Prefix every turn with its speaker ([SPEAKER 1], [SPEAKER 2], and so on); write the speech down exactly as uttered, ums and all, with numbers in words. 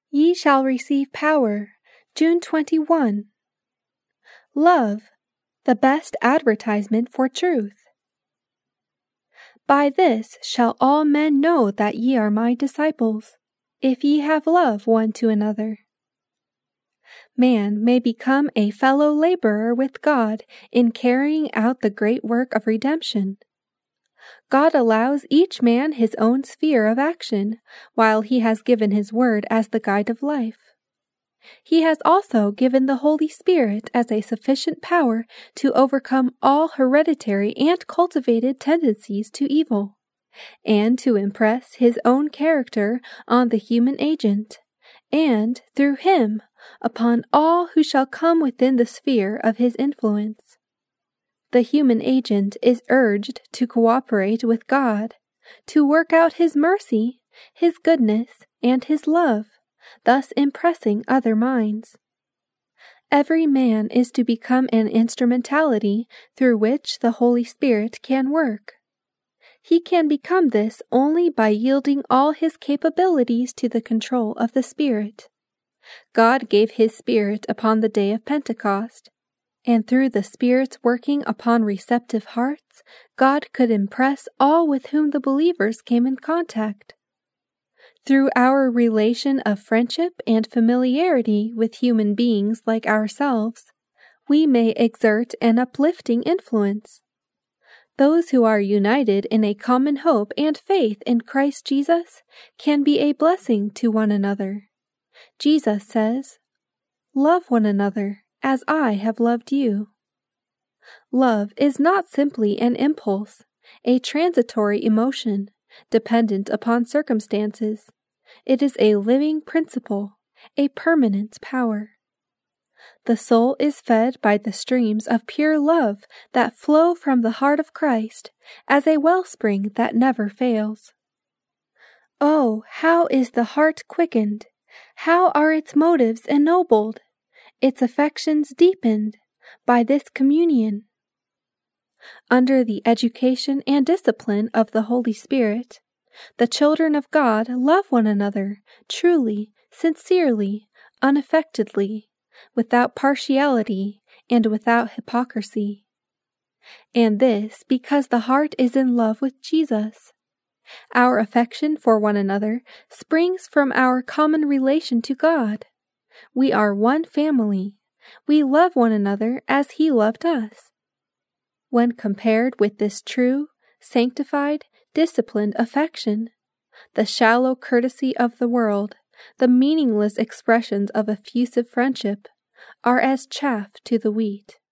[SPEAKER 1] Ye shall receive power, June twenty-first. Love, the best advertisement for truth. By this shall all men know that ye are my disciples, if ye have love one to another. Man may become a fellow laborer with God in carrying out the great work of redemption. God allows each man his own sphere of action, while he has given his word as the guide of life. He has also given the Holy Spirit as a sufficient power to overcome all hereditary and cultivated tendencies to evil, and to impress his own character on the human agent, and, through him, upon all who shall come within the sphere of his influence. The human agent is urged to cooperate with God, to work out his mercy, his goodness, and his love, thus impressing other minds. Every man is to become an instrumentality through which the Holy Spirit can work. He can become this only by yielding all his capabilities to the control of the Spirit. God gave his Spirit upon the day of Pentecost, and through the Spirit's working upon receptive hearts, God could impress all with whom the believers came in contact. Through our relation of friendship and familiarity with human beings like ourselves, we may exert an uplifting influence. Those who are united in a common hope and faith in Christ Jesus can be a blessing to one another. Jesus says, "Love one another as I have loved you." Love is not simply an impulse, a transitory emotion, dependent upon circumstances. It is a living principle, a permanent power. The soul is fed by the streams of pure love that flow from the heart of Christ as a wellspring that never fails. Oh, how is the heart quickened! How are its motives ennobled! Its affections deepened by this communion. Under the education and discipline of the Holy Spirit, the children of God love one another truly, sincerely, unaffectedly, without partiality and without hypocrisy. And this because the heart is in love with Jesus. Our affection for one another springs from our common relation to God. We are one family. We love one another as He loved us. When compared with this true, sanctified, disciplined affection, the shallow courtesy of the world, the meaningless expressions of effusive friendship, are as chaff to the wheat.